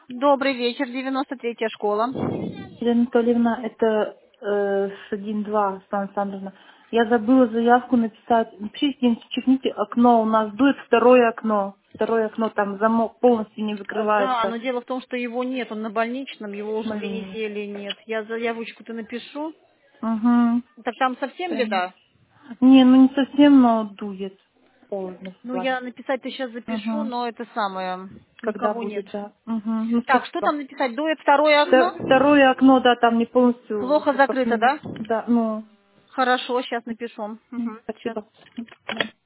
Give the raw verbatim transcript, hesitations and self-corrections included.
Добрый вечер, девяносто третья школа. Елена Анатольевна, это э, с один два, Светлана Александровна. Я забыла заявку написать. Напишите, чекните окно. У нас дует второе окно. Второе окно, там замок полностью не А, Да, закрывается. но дело в том, что его нет, он на больничном, его уже две Блин. недели нет. Я заявочку-то напишу. Угу. Так там совсем беда? Не, ну не совсем, но дует. Холодно, Ну, ладно. я написать-то сейчас запишу, Угу. но это самое, Когда никого нет. будет, да. Угу. Ну, Так, что спасибо. там написать? Дует второе окно? Втор- Второе окно, да, там не полностью Плохо закрыто, запасные. да? Да, ну, Хорошо, сейчас напишу. м, Угу, сейчас. спасибо. Да.